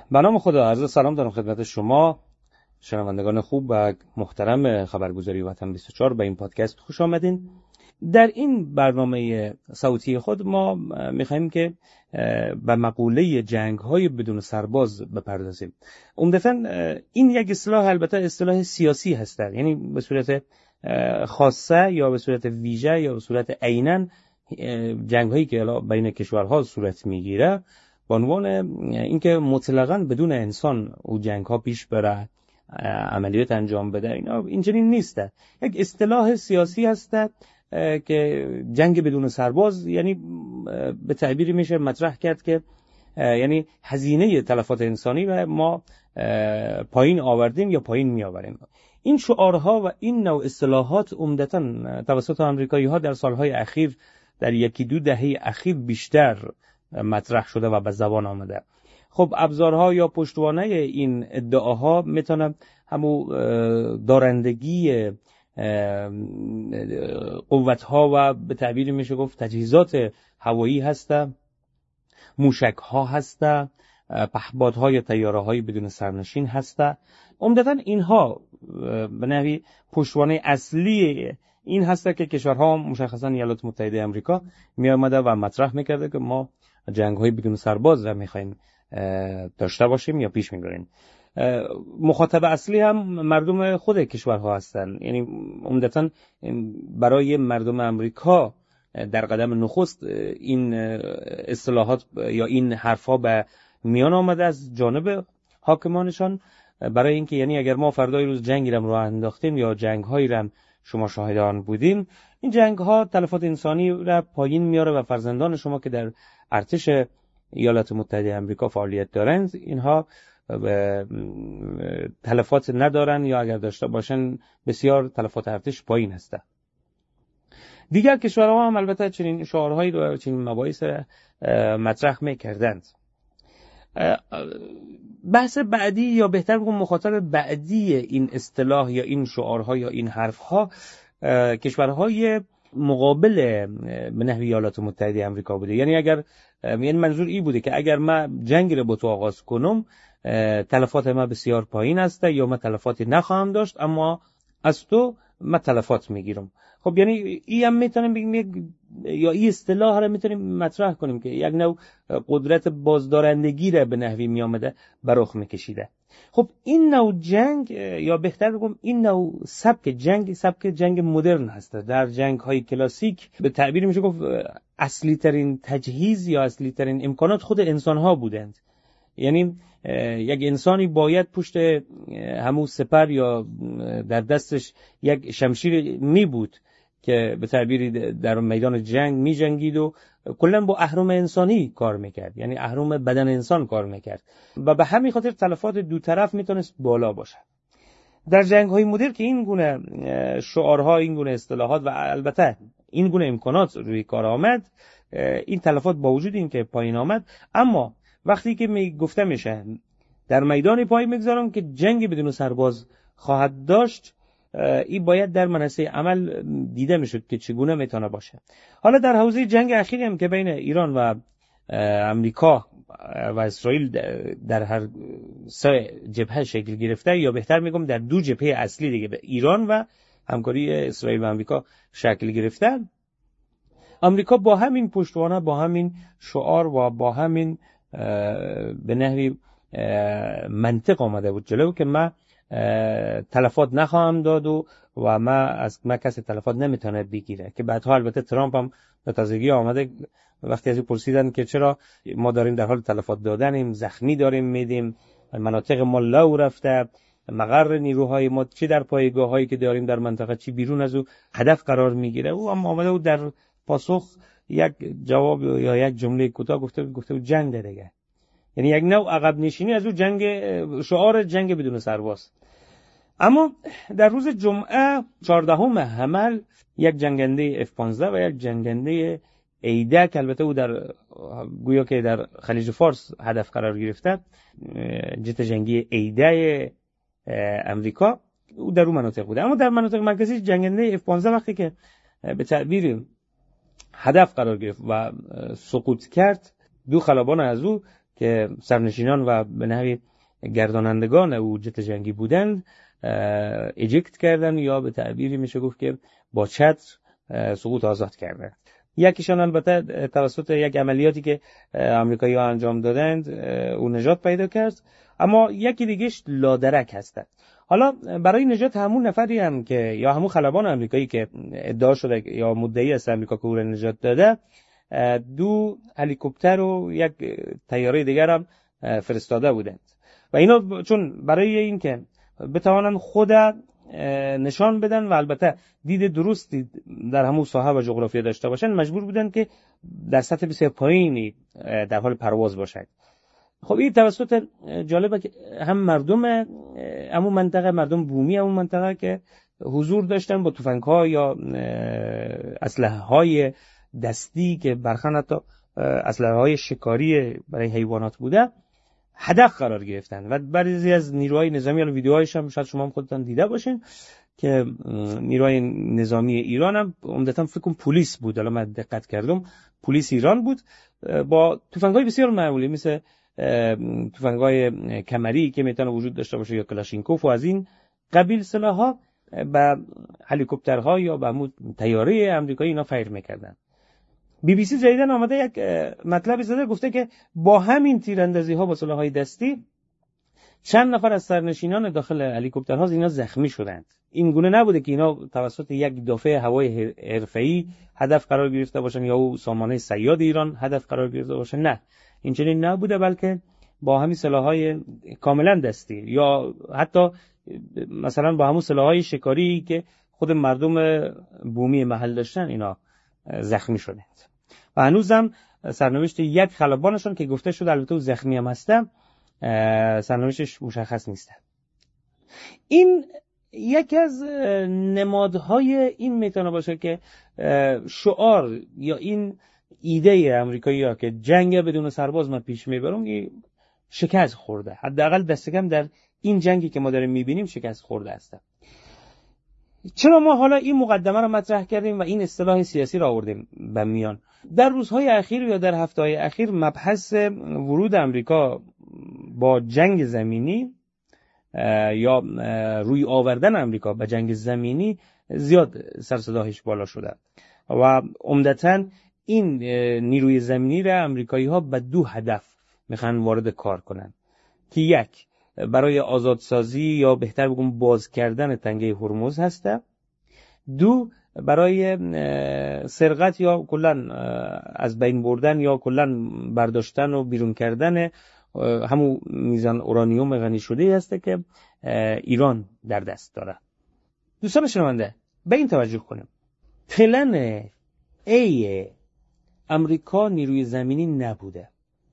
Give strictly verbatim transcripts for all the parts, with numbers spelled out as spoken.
به نام خدا، عرض سلام دارم خدمت شما شنوندگان خوب و محترم خبرگزاری وطن بیست و چهار. به این پادکست خوش آمدین. در این برنامه صوتی خود ما می‌خوایم که به مقوله جنگ‌های بدون سرباز بپردازیم. عمدتاً این یک اصطلاح البته اصطلاح سیاسی هست، یعنی به صورت خاصه یا به صورت ویژه یا به صورت عیناً جنگ‌هایی که بین کشورها صورت می‌گیره به عنوان اینکه مطلقاً بدون انسان او جنگ‌ها پیش بره، عملیات انجام بده، اینا اینجوری نیسته. یک اصطلاح سیاسی هسته که جنگ بدون سرباز یعنی به تعبیری میشه مطرح کرد که یعنی هزینه تلفات انسانی و ما پایین آوردیم یا پایین می آوریم. این شعارها و این نوع اصطلاحات عمدتاً توسط آمریکایی ها در سالهای اخیر در یکی دو دهه اخیر بیشتر مطرح شده و به زبان آمده. خب ابزارها یا پشتوانه این ادعاها میتونه همو دارندگی قوتها و به تعبیری میشه گفت تجهیزات هوایی هسته، موشکها هسته، پهپادهای طیاره‌های بدون سرنشین هسته. عمدتاً اینها به نحوی پشتوانه اصلی این هسته که کشورها مشخصاً ایالات متحده آمریکا می آمده و مطرح میکرده که ما جنگ‌های بدون سرباز را میخوایم داشته باشیم یا پیش میبریم. مخاطب اصلی هم مردم خود کشورها هستند، یعنی عمدتاً برای مردم آمریکا در قدم نخست این اصطلاحات یا این حرفها به میان آمده از جانب حاکمانشان، برای اینکه یعنی اگر ما فردای روز جنگی را راه انداختیم یا جنگ‌هایی را شما شاهدان بودیم، این جنگ‌ها تلفات انسانی را پایین میاره و فرزندان شما که در ارتش ایالات متحده آمریکا فعالیت دارند اینها تلفات ندارن یا اگر داشته باشن بسیار تلفات ارتش پایین هسته. دیگر کشورها هم البته چنین شعارهایی رو چنین مباحث مطرح میکردند. بحث بعدی یا بهتر بگم مخاطب بعدی این اصطلاح یا این شعارها یا این حرفها کشورهای مقابل به نحوی ایالات متحده آمریکا بوده. یعنی اگر یعنی منظور این بوده که اگر من جنگ رو با تو آغاز کنم تلفات ما بسیار پایین است یا من تلفاتی نخواهم داشت اما از تو من تلفات میگیرم. خب یعنی این هم میتونیم بگیم یا این اصطلاح رو میتونیم مطرح کنیم که یک نوع قدرت بازدارندگی را به نحوی میامده برخ میکشیده. خب این نوع جنگ یا بهتر بگم این نوع سبک جنگ سبک جنگ مدرن هست. در جنگ های کلاسیک به تعبیر میشه گفت اصلی ترین تجهیز یا اصلی ترین امکانات خود انسان ها بودند. یعنی یک انسانی باید پشت همون سپر یا در دستش یک شمشیر می بود که به تعبیری در میدان جنگ می جنگید و کلا با اهرم انسانی کار میکرد، یعنی اهرم بدن انسان کار میکرد و به همین خاطر تلفات دو طرف میتونست بالا باشه. در جنگ های مدرن که این گونه شعارها، این گونه اصطلاحات و البته این گونه امکانات روی کار آمد، این تلفات با وجود این که پایین آمد، اما وقتی که می گفته میشه در میدان پای میگذارم که جنگ بدون سرباز خواهد داشت، این باید در منصه عمل دیده میشد که چگونه میتونه باشه. حالا در حوزه جنگ اخیری هم که بین ایران و امریکا و اسرائیل در هر سه جبهه شکل گرفته، یا بهتر میگم در دو جبهه اصلی دیگه به ایران و همکاری اسرائیل و امریکا شکل گرفته، امریکا با همین پشتوانه، با همین شعار و با همین به نحوی منطق آمده بود جلو که من تلفات نخواهم داد و و من از من کسی تلفات نمیتونه بگیره. که بعدها البته ترامپ هم به تازگی آمده وقتی از او پرسیدن که چرا ما داریم در حال تلفات دادنیم، زخمی داریم میدیم، مناطق ما لو رفته، مقر نیروهای ما چی در پایگاه هایی که داریم در منطقه چی بیرون از او هدف قرار میگیره. او هم آمده و در پاسخ یک جواب یا یک جمله کوتاه گفته گفته جنگ دیگه، یعنی یک نوع عقب نشینی از او جنگ، شعار جنگ بدون سرباز. اما در روز جمعه چهاردهم حمل یک جنگنده اف پانزده و یک جنگنده ایده که البته او در گویا که در خلیج فارس هدف قرار گرفته، جت جنگی ایده امریکا، او در اون مناطق بوده. اما در مناطق مرکزی جنگنده اف پانزده وقتی که به تعبیر هدف قرار گرفت و سقوط کرد، دو خلبان از او که سرنشینان و به نحوی گردانندگان او جت جنگی بودند اجکت کردن یا به تعبیری میشه گفت که با چتر سقوط آزاد کردن. یکیشان البته توسط یک عملیاتی که آمریکایی‌ها انجام دادند او نجات پیدا کرد، اما یکی دیگهش لادرک هستند. حالا برای نجات همون نفری هم که یا همون خلبان آمریکایی که ادعا شده یا مدعی است آمریکا که او را نجات داده، دو هلیکوپتر و یک طیاره دیگر هم فرستاده بودند و اینا چون برای این که بتوانند خود نشان بدن و البته دید درستی در همون ساحه و جغرافیا داشته باشن، مجبور بودن که در سطح بسیار پایینی در حال پرواز باشند. خب این توسط جالبه که هم مردم همون منطقه، مردم بومی همون منطقه که حضور داشتن با تفنگ‌ها یا اسلحه‌های دستی که برخلاف حتی اسلحه‌های شکاری برای حیوانات بوده هدف قرار گرفتن و بعضی از نیروهای نظامی، الان ویدیوهایش هم شاید شما هم خودتون دیده باشین که نیروهای نظامی ایران هم عمدتاً فکر کنم پلیس بود، الان من دقت کردم پلیس ایران بود با تفنگ‌های بسیار معمولی مثل تفنگ‌های کمری که میتونه وجود داشته باشه یا کلاشینکوف و از این قبیل سلاح‌ها با هلیکوپترها یا با طیاره آمریکایی اینا فایر می‌کردن. بی بی سی جدیدن آمده یک مطلبی زده، گفته که با همین تیراندازی‌ها با سلاح‌های دستی چند نفر از سرنشینان داخل هلیکوپترها اینا زخمی شدند. این گونه نبوده که اینا توسط یک دافع هوایی حرفه‌ای هدف قرار گرفته باشن یا او سامانه صیاد ایران هدف قرار گرفته باشن، نه این چنین نبوده، بلکه با همین سلاح‌های کاملا دستی یا حتی مثلا با همون سلاح‌های شکاری که خود مردم بومی محل داشتن اینا زخمی شدند و هنوزم سرنوشت یک خلبانشون که گفته شده البته او زخمی هم هسته سرنوشتش مشخص نیست. این یکی از نمادهای این میتونه باشه که شعار یا این ایده آمریکایی‌ها که جنگ بدون سرباز من پیش میبرم شکست خورده، حداقل دست کم در این جنگی که ما داریم میبینیم شکست خورده است. چرا ما حالا این مقدمه رو مطرح کردیم و این اصطلاح سیاسی را آوردیم به میان؟ در روزهای اخیر یا در هفته‌های اخیر مبحث ورود آمریکا با جنگ زمینی یا روی آوردن آمریکا به جنگ زمینی زیاد سر صداش بالا شده و عمدتاً این نیروی زمینی را آمریکایی‌ها به دو هدف میخوان وارد کار کنن که یک برای آزادسازی یا بهتر بگم باز کردن تنگه هرمز هسته، دو برای سرقت یا کلا از بین بردن یا کلا برداشتن و بیرون کردن همون میزان اورانیوم غنی شده هسته که ایران در دست داره. دوستان شنونده به این توجه کنیم، پلن ای امریکا نیروی زمینی نبوده،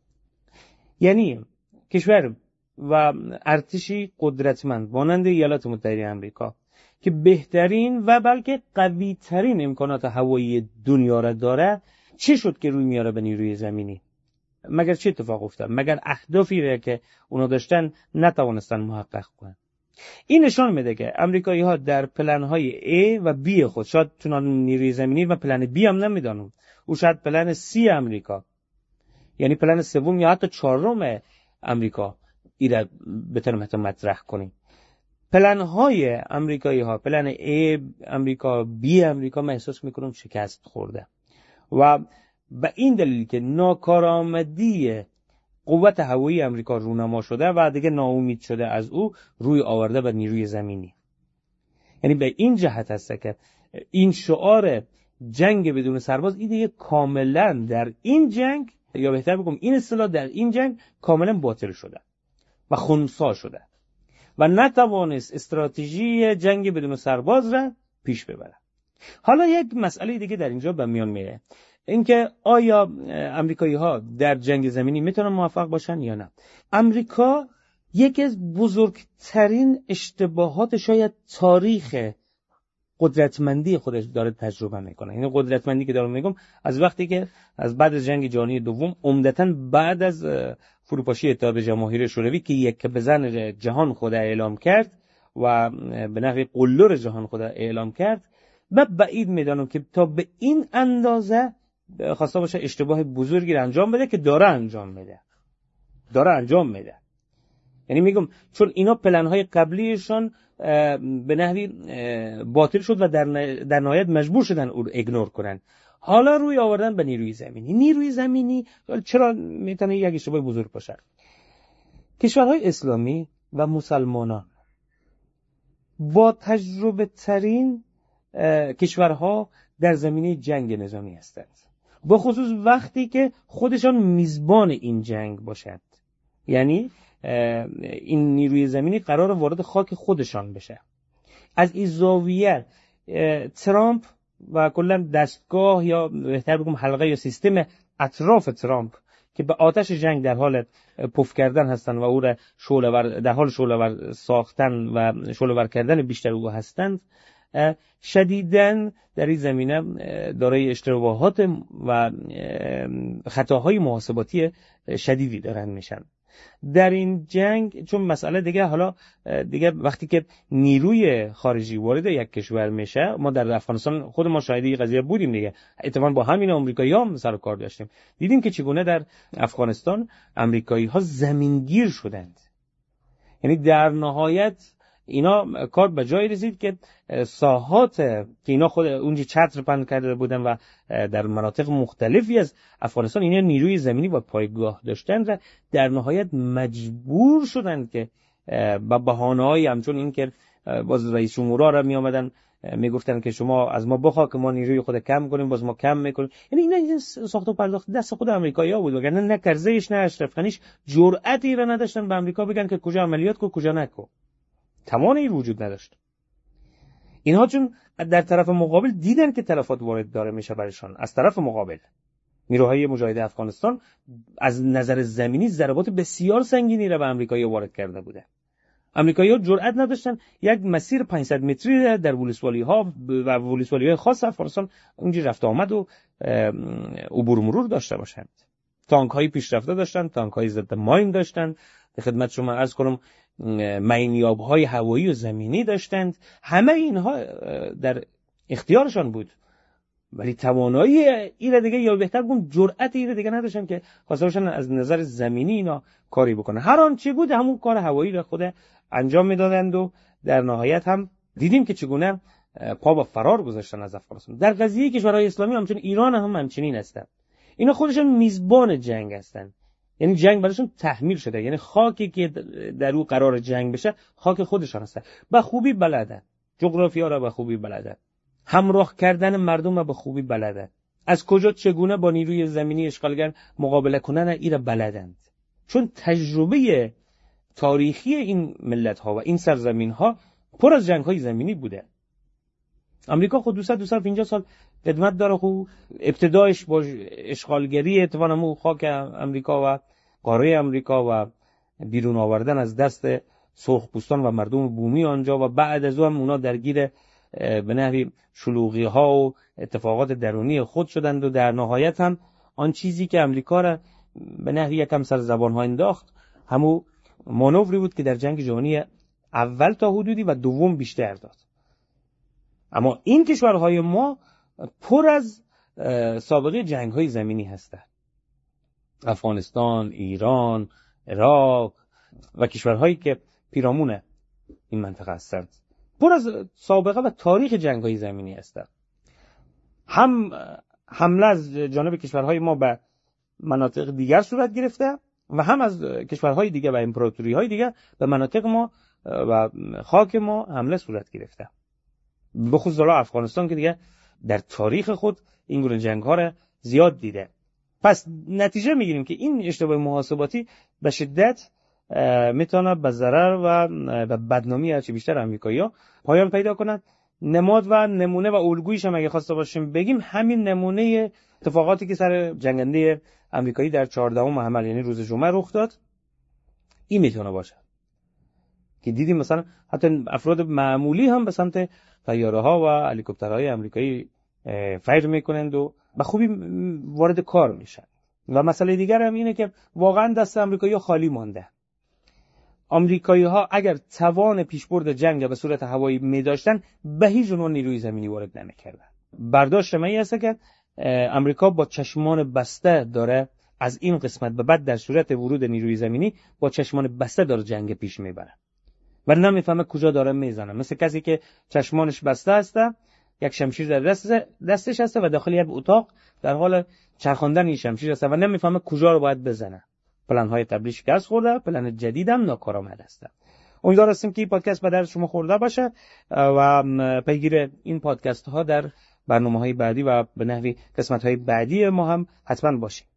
یعنی کشور و ارتشی قدرتمند مانند ایالات متحده آمریکا که بهترین و بلکه قوی ترین امکانات هوایی دنیا را داره، چه شد که روی میاره به نیروی زمینی؟ مگر چه اتفاق افتاد؟ مگر اهدافی را که اونا داشتن نتوانستن محقق کنن؟ این نشان میده که آمریکایی ها در پلن های A و B خود، شاید چون نیروی زمینی و پلن B هم نمیدانم، او شاید پلن C آمریکا یعنی پلن سوم یا حتی چهارم آمریکا ایره بتونیم حتی مطرح کنیم. پلن های آمریکایی ها، پلن A آمریکا، B آمریکا، من احساس میکنم شکست خورده و به این دلیل که ناکارآمدی قوت هوایی آمریکا رونما شده و دیگه ناامید شده از او، روی آورده به نیروی زمینی. یعنی به این جهت هست که این شعار جنگ بدون سرباز این دیگه کاملا در این جنگ، یا بهتر بگم این اصطلاح در این جنگ کاملا باطل شده و خنثی شده و نتوانست استراتژی جنگ بدون سرباز را پیش ببره. حالا یک مسئله دیگه در اینجا به میان میاد، اینکه آیا آمریکایی ها در جنگ زمینی میتونن موفق باشن یا نه. آمریکا یکی از بزرگترین اشتباهات شاید تاریخ قدرتمندی خودش داره تجربه میکنه. این قدرتمندی که دارم میگم از وقتی که از بعد از جنگ جهانی دوم، عمدتاً بعد از فروپاشی اتحاد جماهیر شوروی که یک بزن جهان خود اعلام کرد و به نحو قلدر جهان خود اعلام کرد، و بعید میدانم که تا به این اندازه خواسته باشه اشتباه بزرگی را انجام بده که داره انجام میده. داره انجام میده. یعنی میگم چون اینا پلن‌های قبلیشان به نحوی باطل شد و در در نهایت مجبور شدن او رو ایگنور کنن. حالا روی آوردن به نیروی زمینی. نیروی زمینی چرا میتونه یک اشتباه بزرگ باشه؟ کشورهای اسلامی و مسلمانان با تجربه ترین کشورها در زمینه جنگ نظامی هستند، به خصوص وقتی که خودشان میزبان این جنگ باشند. یعنی این نیروی زمینی قرار وارد خاک خودشان بشه. از این زاویه ترامپ و کلا دستگاه یا بهتر بگم حلقه یا سیستم اطراف ترامپ که به آتش جنگ در حال پف کردن هستند و او را شعله‌ور در حال شعله‌ور ساختن و شعله‌ور کردن بیشتر او هستند، شدیداً در این زمینه دارای اشتباهات و خطاهای محاسباتی شدیدی دارن میشن. در این جنگ چون مسئله دیگه حالا دیگه وقتی که نیروی خارجی وارد یک کشور میشه، ما در افغانستان خود ما شاهد این قضیه بودیم دیگه، اتفاقا با همین آمریکایی‌ها هم سر و کار داشتیم، دیدیم که چگونه در افغانستان آمریکایی‌ها زمینگیر شدند. یعنی در نهایت اینا کار به جای رسید که ساحات که اینا خود اونجا چتر بند کرده بودن و در مناطق مختلفی از افغانستان اینا نیروی زمینی و پایگاه داشتن و در نهایت مجبور شدن که با بهانه‌های همچون این که باز رئیس جمهورها را می آمدن میگفتن که شما از ما بخوا که ما نیروی خود کم کنیم، باز ما کم میکنیم. یعنی اینا ساخت و پرداخت دست خود آمریکایی‌ها بود، وگرنه نه کرزیش نه اشرف غنیش جرأتی را نداشتن به آمریکا بگن که کجا عملیات کو کجا نکو. توانی وجود نداشت. اینها چون در طرف مقابل دیدن که تلفات وارد داره میشه برشان، از طرف مقابل نیروهای مجاهده افغانستان از نظر زمینی ضربات بسیار سنگینی را به آمریکایی وارد کرده بوده. آمریکایی‌ها جرئت نداشتن یک مسیر پانصد متری در ولسوالی‌ها و ولسوالی‌های خاص افغانستان اونجا رفت آمد و عبور مرور داشته باشند. تانک‌های پیشرفته داشتن، تانک‌های ضد ماین داشتن، به خدمت شما عرض کنم ماینیاب‌های هوایی و زمینی داشتند. همه اینها در اختیارشان بود، ولی توانایی این دیگه یا بهتر بگم جرأت این دیگه نداشتن که خواستاشون از نظر زمینی اینا کاری بکنه. هر آن چی بود همون کار هوایی را خود انجام میدادند و در نهایت هم دیدیم که چگونه پا با فرار گذاشتن از افغانستان. در قضیه کشورهای اسلامی همچون ایران هم همچنین هستند. اینا خودشون میزبان جنگ هستند، یعنی جنگ براشون تحمیل شده، یعنی خاکی که در او قرار جنگ بشه خاک خودشان هست. به خوبی بلدن جغرافیا را، به خوبی بلدن همراه کردن مردم را، به خوبی بلدن از کجا چگونه با نیروی زمینی اشغالگر مقابله کنن اینا بلدند، چون تجربه تاریخی این ملت ها و این سرزمین ها پر از جنگ های زمینی بوده. امریکا خود دویست تا دویست و پنجاه سال خدمت داره، خود ابتدایش با اشغالگری اتوانمو خاک امریکا و قاره امریکا و بیرون آوردن از دست سرخپوستان و مردم بومی آنجا و بعد از اون هم اونا درگیر به نحوی شلوغی ها و اتفاقات درونی خود شدند و در نهایت هم آن چیزی که امریکا را به نحوی یکم سر زبان ها انداخت همون مانوری بود که در جنگ جهانی اول تا حدودی و دوم بیشتر داد. اما این کشورهای ما پر از سابقه جنگ های زمینی هستند. افغانستان، ایران، عراق و کشورهایی که پیرامون این منطقه هستند پر از سابقه و تاریخ جنگ های زمینی هستند. هم حمله از جانب کشورهای ما به مناطق دیگر صورت گرفته و هم از کشورهای دیگر و امپراتوری های دیگر به مناطق ما و خاک ما حمله صورت گرفته. به خصوص افغانستان که دیگه در تاریخ خود این گونه جنگ ها را زیاد دیده. پس نتیجه میگیریم که این اشتباه محاسباتی به شدت میتونه به ضرر و به بدنامی هرچی بیشتر آمریکایی‌ها پایان پیدا کند. نماد و نمونه و الگویش هم اگه خواسته باشیم بگیم همین نمونه اتفاقاتی که سر جنگنده آمریکایی در چهاردهم حمل یعنی روز جمعه رخ داد این میتونه باشه که دیدیم مثلا حتی افراد معمولی هم به سمت طیاره‌ها و هلیکوپترهای آمریکایی فیر میکنند و به خوبی وارد کار میشن. و مسئله دیگر هم اینه که واقعا دست آمریکایی‌ها خالی مانده. آمریکایی‌ها اگر توان پیشبرد جنگ به صورت هوایی می‌داشتن به هیچ عنوان نیروی زمینی وارد نمی‌کردن. برداشت من این است که آمریکا با چشمان بسته داره از این قسمت به بعد در صورت ورود نیروی زمینی با چشمان بسته داره جنگ پیش میبره و نمیفهمه کجا داره میزنه. مثل کسی که چشمانش بسته هسته، یک شمشیر در دست دستش هسته و داخل یک اتاق در حال چرخاندن این شمشیر هسته و نمیفهمه کجا رو باید بزنه. پلن‌های تبلیغ شکست خورده، پلن جدیدم ناکارآمد است. امیدوار هستم که این پادکست به درد شما خورده باشه و پیگیر این پادکست ها در برنامه‌های بعدی و به نحوی قسمت‌های بعدی ما هم حتما باشید.